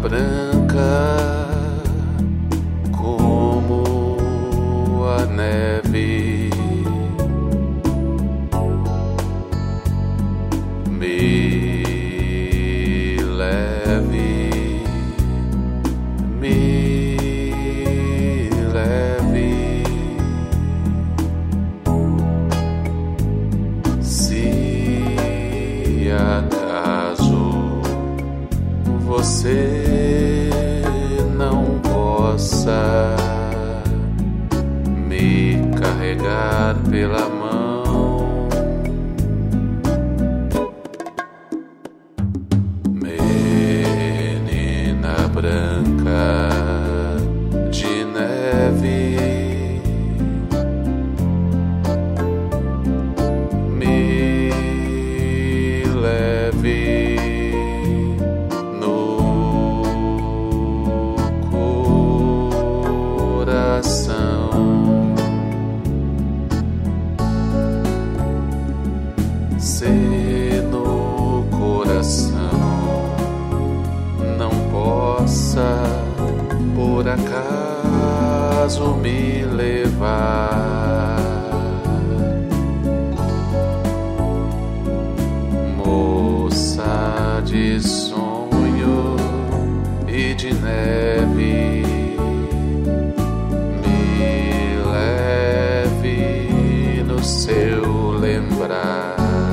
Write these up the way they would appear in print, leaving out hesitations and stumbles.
branca como a neve, me leve, se acaso você não possa me carregar pela mão, menina branca de neve, me leve se no coração não possa por acaso me levar, moça de sonho e de neve, me leve no seu lembrar.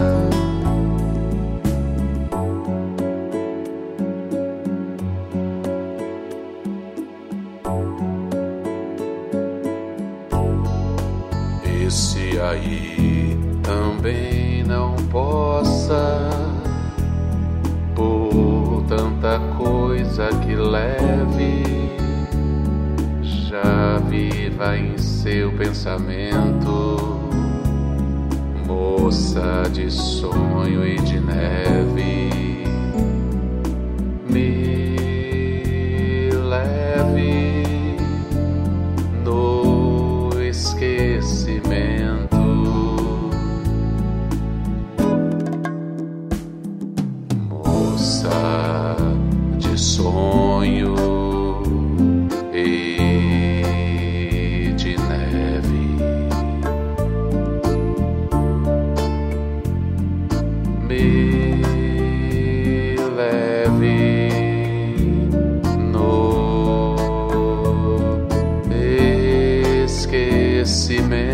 E se aí também não possa, por tanta coisa que leve, já viva em seu pensamento, moça de sonho e de neve, me leve no esquecimento, moça de sonho e de neve, me leve no esquecimento.